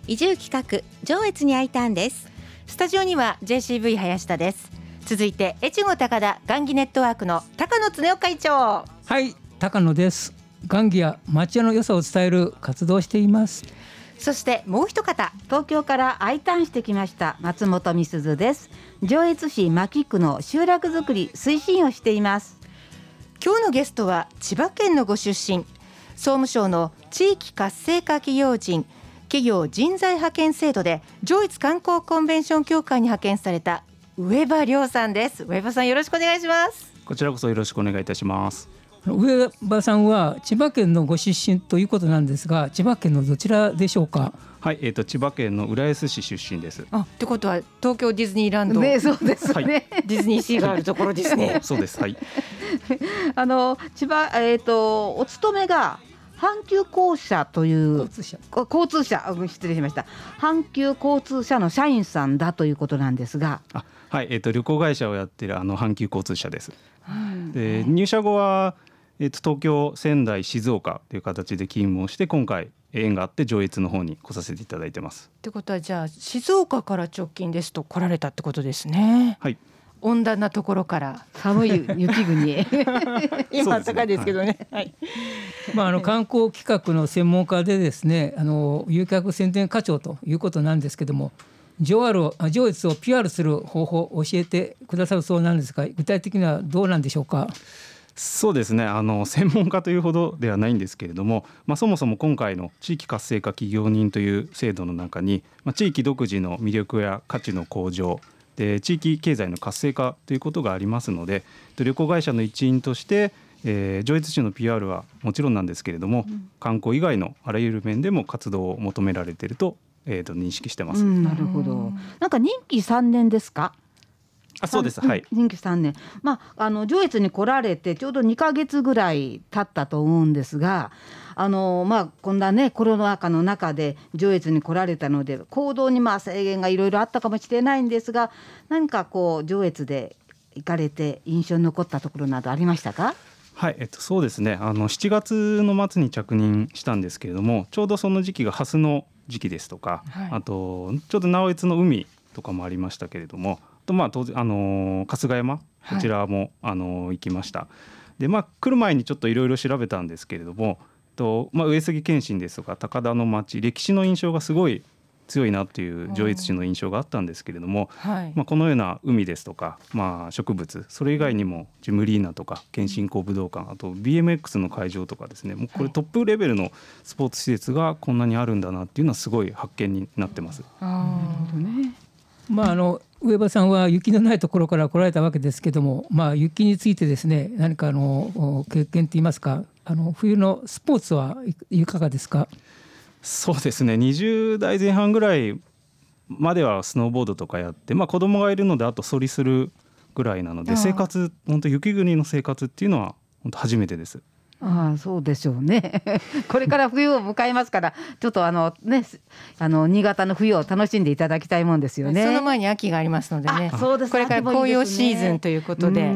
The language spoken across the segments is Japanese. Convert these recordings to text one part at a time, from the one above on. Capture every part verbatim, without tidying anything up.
移住企画上越に I ターンです。スタジオには ジェーシーブイ 林田です。続いて越後高田雁木ネットワークの高野恒夫会長。 はい、高野です。雁木や町屋の良さを伝える活動をしています。 そしてもう一方、 東京から I ターンしてきました松本美鈴です。上越市牧区の集落づくり推進をしています。 今日のゲストは千葉県のご出身、総務省の地域活性化企業人企業人材派遣制度で上越観光コンベンション協会に派遣された上場亮さんです。上場さん、よろしくお願いします。 こちらこそよろしくお願いいたします。 上場さんは千葉県のご出身ということなんですが、千葉県のどちらでしょうか？ はい、えー、と千葉県の浦安市出身です。 あ、ってことは東京ディズニーランド、 ね、そうですね、はい、 ディズニーシーがあるところですね。 そうです、はい。 あの千葉、えー、とお勤めが阪急公社という交通車交通車失礼しました阪急交通車の社員さんだということなんですが、 あ、はい、えー、と旅行会社をやっているあの阪急交通車です。で、入社後は、えー、と東京、仙台、静岡という形で勤務をして、今回縁があって上越の方に来させていただいてます。 ってことは、じゃあ静岡から直近ですと来られたってことですね。 はい、 温暖なところから寒い雪国へ今暖かいですけどね。はい、 まあ、あの観光企画の専門家でですね、あの誘客宣伝課長ということなんですけども、上越を ピーアール する方法を教えてくださるそうなんですが、具体的にはどうなんでしょうか？ そうですね、あの専門家というほどではないんですけれども、まあ、そもそも今回の地域活性化企業人という制度の中に、まあ、地域独自の魅力や価値の向上で地域経済の活性化ということがありますので、旅行会社の一員として、えー、上越市の ピーアール はもちろんなんですけれども、うん、観光以外のあらゆる面でも活動を求められていると、えー、と認識してます。 うん、なるほど。なんか任期さんねんですか？ あ、そうです、はい、 任期さんねん、まあ、あの上越に来られてちょうどにかげつぐらい経ったと思うんですが、あの、まあ、こんなねコロナ禍の中で上越に来られたので行動にまあ制限がいろいろあったかもしれないんですが、何かこう上越で行かれて印象に残ったところなどありましたか？ はい、えっと、そうですね、あのしちがつの末に着任したんですけれども、ちょうどその時期がハスの時期ですとか、はい、あとちょうど直江津の海とかもありましたけれども、とまあ当然、あのー、春日山、こちらも、はい、あのー、行きました。で、まあ、来る前にちょっといろいろ調べたんですけれども、と、まあ、上杉謙信ですとか高田の町、歴史の印象がすごい強いなっていう上越市の印象があったんですけれども、はい、まあ、このような海ですとか、まあ、植物、それ以外にもジムリーナとか謙信公武道館、あと ビーエムエックス の会場とかですね、もうこれトップレベルのスポーツ施設がこんなにあるんだなっていうのはすごい発見になってます。 あ、なるほどね。 まあ、あの上場さんは雪のないところから来られたわけですけども、まあ、雪についてですね、何かあの経験といいますか、あの冬のスポーツはいかがですか？ そうですね、にじゅうだいぜん半ぐらいまではスノーボードとかやって、まあ、子供がいるのであとそりするぐらいなので、生活、本当雪国の生活っていうのは本当初めてです。 ああ、そうでしょうね。これから冬を迎えますから、ちょっとあのね、あの新潟の冬を楽しんでいただきたいもんですよね。 その前に秋がありますのでね。 そうです、 これから紅葉シーズンということで、うん、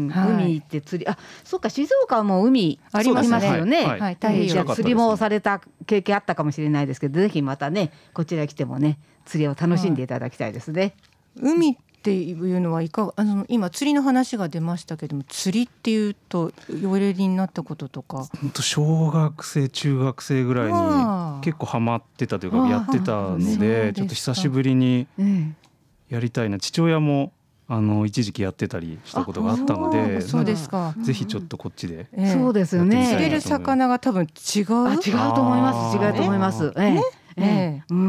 はい、海行って釣り、あ、そうか、静岡はもう海ありますよね。はいはい、太平洋、釣りもされた経験あったかもしれないですけど、ぜひまたねこちら来てもね釣りを楽しんでいただきたいですね。 はい、海っていうのはいかが、あの今釣りの話が出ましたけども、釣りっていうとおやりになったこととか。 本当小学生中学生ぐらいに結構ハマってたというかやってたので、ちょっと久しぶりにやりたいな、父親もあの一時期やってたりしたことがあったので、 そうですか、 ぜひちょっとこっちで、 えー、そうですよね。 釣れる魚が多分違うあ、違うと思います。違うと思います。えーええ、うん、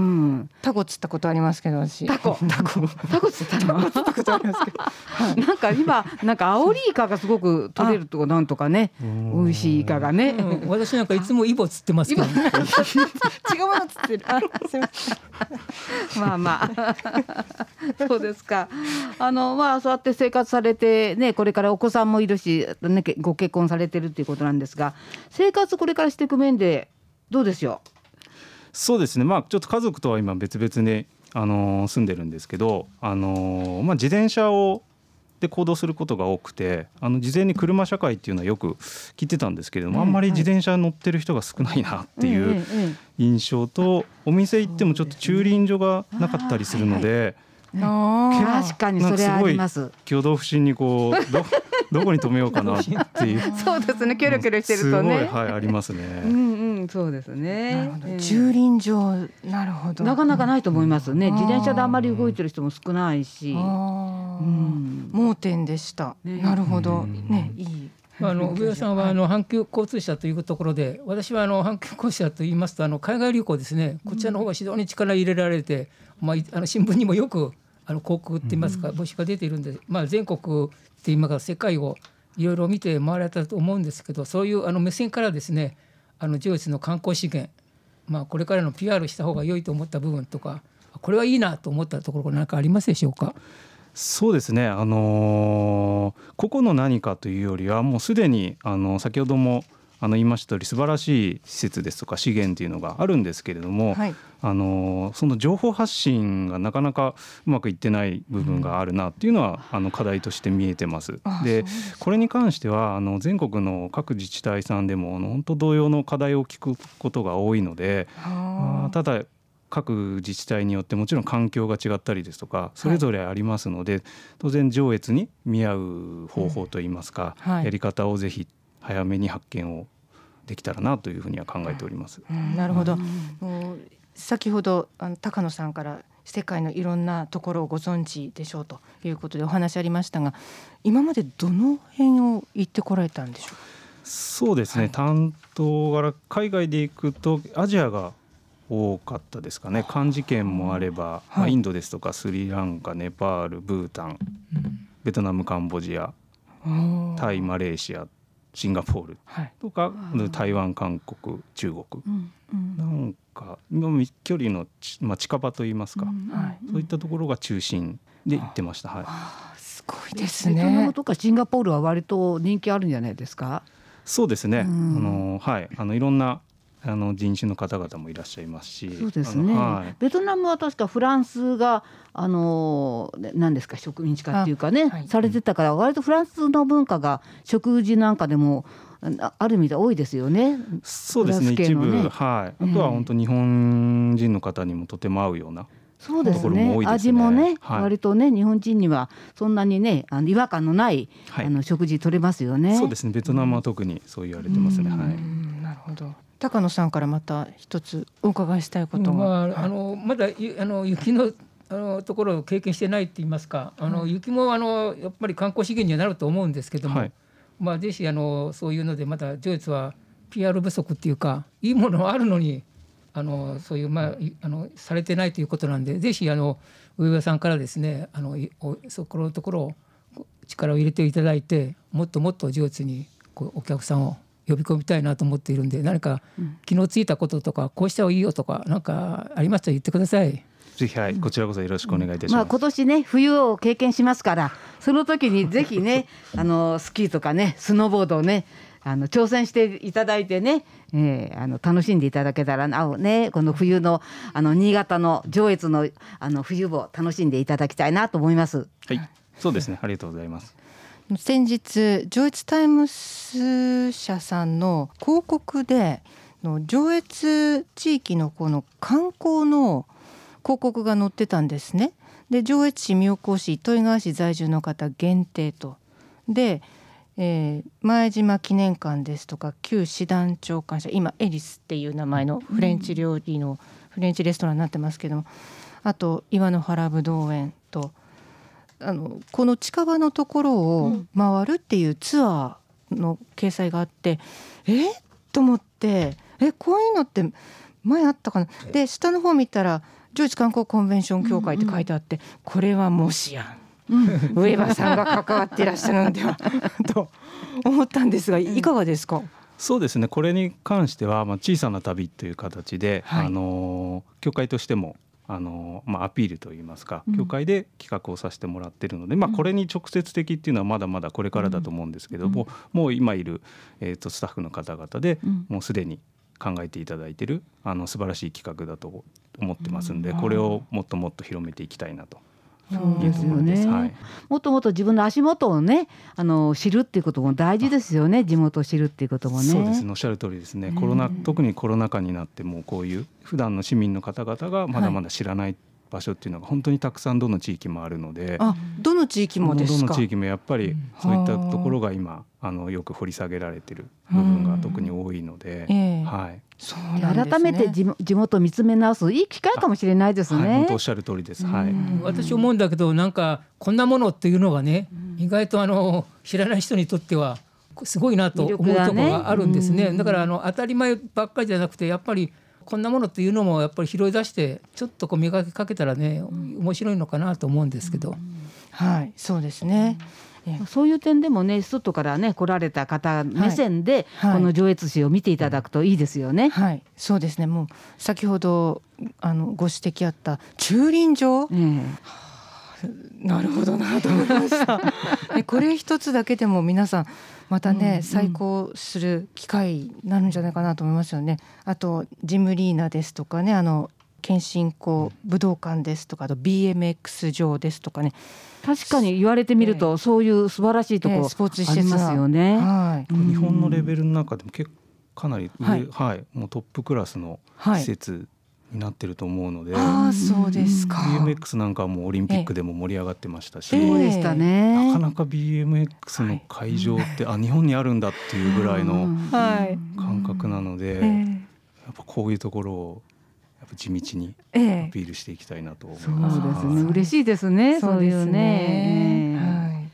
タコ釣ったことありますけど、私タコタコタコ釣ったの釣ったことありますけど、はい、なんか今なんかアオリイカがすごく取れるとなんとかね、美味しいイカがね、 うん、私なんかいつもイボ釣ってますけど、ね、 違うもの釣ってる。あ、すいません。まあまあそうですか。あのまあそうやって生活されてね、これからお子さんもいるし、ね、ご結婚されてるっていうことなんですが、生活これからしていく面でどうですよ？ そうですね、まあ、ちょっと家族とは今別々に、あのー、住んでるんですけど、あのーまあ、自転車をで行動することが多くて、あの事前に車社会っていうのはよく聞いてたんですけれども、あんまり自転車乗ってる人が少ないなっていう印象と、お店行ってもちょっと駐輪場がなかったりするので、 確かにそれあります。 挙動不審にこう ど, どこに止めようかなっていうそうですね、キョロキョロしてるとね、 すごい、はい、ありますね。 うんうん、そうですね。 なるほど、駐輪場、なるほど、 なかなかないと思いますね。自転車であんまり動いてる人も少ないし、 あ、うん、盲点でした、ね、なるほど、ね、いい。 あの上田さんはあの阪急交通社というところで、私はあの阪急交通社といいますと、あの海外旅行ですね、こちらの方が非常に力入れられて、まあ、あの新聞にもよくあの広告って言いますか、募集が出ているんで、まあ、全国って今から世界をいろいろ見て回られたと思うんですけど、そういうあの目線からですね、あの上越の観光資源、まあ、これからの ピーアール した方が良いと思った部分とか、これはいいなと思ったところ何かありますでしょうか。 そうですね、あのー、個々の何かというよりは、もうすでにあの先ほどもあの言いました通り、素晴らしい施設ですとか資源というのがあるんですけれども、はい、あのその情報発信がなかなかうまくいってない部分があるなっていうのは、うん、あの課題として見えてます。で、これに関してはあの全国の各自治体さんでも本当同様の課題を聞くことが多いので、まあ、ただ各自治体によってもちろん環境が違ったりですとかそれぞれありますので、はい、当然上越に見合う方法といいますか、うん、はい、やり方をぜひ早めに発見をできたらなというふうには考えております。 うん、なるほど、うん、先ほどあの高野さんから世界のいろんなところをご存知でしょうということでお話ありましたが、今までどの辺を行ってこられたんでしょうか。 そうですね、はい、担当から海外で行くとアジアが多かったですかね。漢字圏もあれば、はい、まあ、インドですとかスリランカ、ネパール、ブータン、うん、ベトナム、カンボジア、タイ、マレーシア、シンガポールとか、はい、台湾、韓国、中国、うんうん、なんか距離の、まあ、近場といいますか、うんはい、そういったところが中心で行ってました。はい、 あ、すごいですね。 ベトナムとかシンガポールは割と人気あるんじゃないですか。 そうですね、うん、あのはい、あのいろんなあの人種の方々もいらっしゃいますし。 そうですね、はい、ベトナムは確かフランスがあの何ですか、植民地化っていうかね、はい、されてたから、割とフランスの文化が食事なんかでもある意味で多いですよね。 そうですね、一部、はい、あとは本当日本人の方にもとても合うような、 そうですね、味もね、はい、割とね日本人にはそんなにねあの違和感のない、はい、あの食事取れますよね。 そうですね、ベトナムは特にそう言われてますね。はい、 なるほど。高野さんからまた一つお伺いしたいことが、 まあ、あのまだあの雪のあのところを経験してないって言いますか、あの雪もあのやっぱり観光資源にはなると思うんですけども、はい、まあ、ぜひあのそういうのでまた上越は ピーアール 不足っていうか、いいものあるのにあのそういう、まあ、あのされてないということなんで、ぜひあの上田さんからですね、あのそこのところを力を入れていただいて、もっともっと上越にこうお客さんを呼び込みたいなと思っているんで、何か気のついたこととか、こうした方がいいよとか何かありましたら言ってください。 ぜひ、はい、こちらこそよろしくお願いいたします。 まあ、今年ね冬を経験しますから、その時にぜひねあのスキーとかねスノーボードをねあの挑戦していただいてね、えー、あの楽しんでいただけたらな、ね、この冬のあの新潟の上越のあの冬を楽しんでいただきたいなと思います。 はい、そうですね、ありがとうございます。 先日上越タイムス社さんの広告での上越地域のこの観光の広告が載ってたんですね。で、上越市、妙高市、糸魚川市在住の方限定とで、えー、前島記念館ですとか旧師団長館舎、今エリスっていう名前のフレンチ料理の、うん、フレンチレストランになってますけども、あと岩の原ぶどう園とあのこの近場のところを回るっていうツアーの掲載があって、うん、えと思って、えこういうのって前あったかな。で下の方見たら上越観光コンベンション協会って書いてあって、うんうん、これはもしや、うん、上場さんが関わっていらっしゃるのではと思ったんですが、いかがですか。うん、 そうですね、これに関しては、まあ、小さな旅という形で、はい、あの協会としてもあのまあ、アピールといいますか、協会で企画をさせてもらっているので、うん、まあ、これに直接的っていうのはまだまだこれからだと思うんですけども、うん、もう今いる、えー、とスタッフの方々で、うん、もうすでに考えていただいているあの素晴らしい企画だと思ってますんで、これをもっともっと広めていきたいなとそうですよね、 はい、 もっともっと自分の足元をねあの知るっていうことも大事ですよね。地元を知るっていうこともね。 そうですね、おっしゃる通りですね。コロナ特にコロナ禍になってもこういう普段の市民の方々がまだまだ知らない場所っていうのが本当にたくさんどの地域もあるので、 あ、どの地域もですか。 どの地域もやっぱりそういったところが今あのよく掘り下げられている部分が特に多いので、 えーはい、 そうなんですね。 改めて地地元を見つめ直すいい機会かもしれないですね。 はい、本当おっしゃる通りです、はい、 私思うんだけど、なんかこんなものっていうのがね、意外とあの知らない人にとってはすごいなと思うところがあるんですね。だからあの当たり前ばっかりじゃなくて、やっぱりこんなものっていうのもやっぱり拾い出してちょっとこう磨きかけたらね、面白いのかなと思うんですけど、 はい、そうですね。 そういう点でもね、外からね来られた方目線で、 はい、 この上越市を見ていただくといいですよね。 はい、そうですね。もう先ほどあのご指摘あった駐輪場、 ええ、なるほどなと思いましたね。これ一つだけでも皆さんまたね、うん、再興する機会になるんじゃないかなと思いますよね。あとジムリーナですとかね、あの謙信公武道館ですとか、あと ビーエムエックス 場ですとかね、 確かに言われてみると、えー、そういう素晴らしいところ、えー、スポーツ施設ありますよね。 はい、 日本のレベルの中でも結構かなり上、はいはい、もうトップクラスの施設になってると思うので、 はい、あ、そうですか。 ビーエムエックス なんかはもうオリンピックでも盛り上がってましたし、 えー、そうでしたね。 なかなか ビーエムエックス の会場って、はい、あ、日本にあるんだっていうぐらいの感覚なので、えー、やっぱこういうところをやっぱ地道にアピールしていきたいなと思います。 そうですね、嬉しいですね。そういうね、えーはい、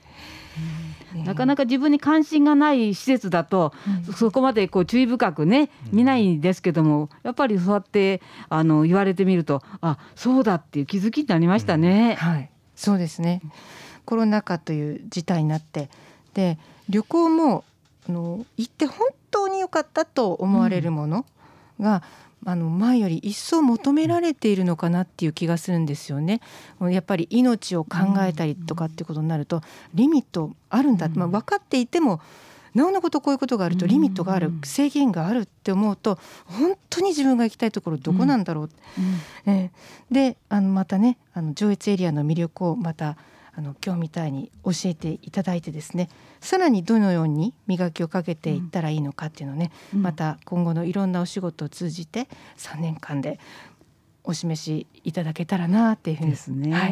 なかなか自分に関心がない施設だと、うん、そこまでこう注意深くね見ないんですけども、やっぱりそうやってあの言われてみると、あ、そうだっていう気づきになりましたね。 うん、はい、そうですね。コロナ禍という事態になって、で旅行もあの行って本当に良かったと思われるものが、うん、あの前より一層求められているのかなっていう気がするんですよね。やっぱり命を考えたりとかっていうことになると、リミットあるんだ、まあ、分かっていてもなおのことこういうことがあるとリミットがある、制限があるって思うと、本当に自分が行きたいところどこなんだろう、うんうん、えー、であのまたね、あの上越エリアの魅力をまたあの今日みたいに教えていただいてですね、さらにどのように磨きをかけていったらいいのかっていうのをね、うん、また今後のいろんなお仕事を通じてさんねんかんでお示しいただけたらなっていうふうにですね、はい、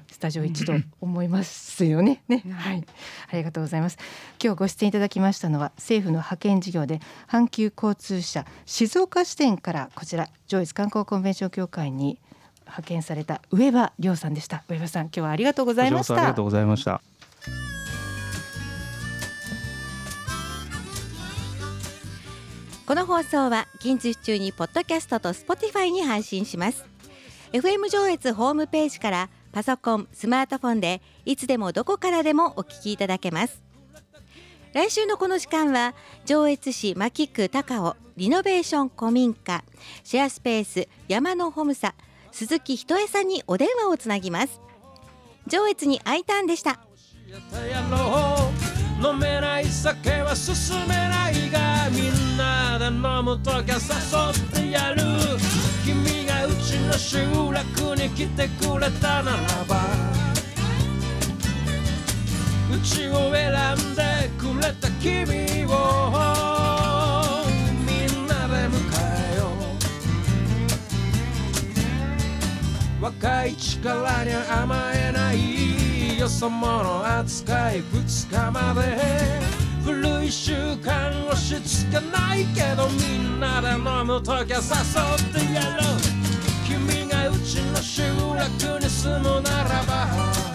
スタジオ一度思いますよね。ね、はい、ありがとうございます。今日ご出演いただきましたのは、政府の派遣事業で阪急交通社静岡支店からこちら上越観光コンベンション協会に派遣された上場亮さんでした。上場さん、今日はありがとうございました。 ありがとうございました。 この放送は近日中にポッドキャストと Spotify に配信します。 エフエム 上越ホームページからパソコン、スマートフォンでいつでもどこからでもお聞きいただけます。来週のこの時間は、上越市牧区高尾リノベーション古民家シェアスペース山のホムサ鈴木ひとえさんにお電話をつなぎます。上越に I ターンでした。飲めない酒は進めないが、みんなで飲むときは誘ってやる。君がうちの集落に来てくれたならば、うちを選んでくれた君をみんなで迎えよう。若い力に甘えないよそ者扱いふつかまで、古い習慣押し付けないけど、みんなで飲むときは誘ってやろう。君がうちの集落に住むならば